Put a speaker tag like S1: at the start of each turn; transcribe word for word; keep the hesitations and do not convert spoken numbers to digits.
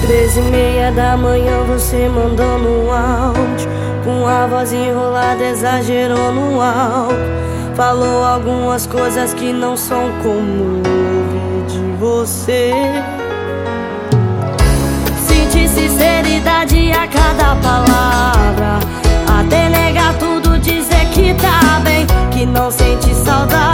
S1: Treze e meia da manhã você mandando um áudio, com a voz enrolada exagerou no alto. Falou algumas coisas que não são comum ouvir de você. Senti sinceridade a cada palavra, até negar tudo, dizer que tá bem, que não sente saudade.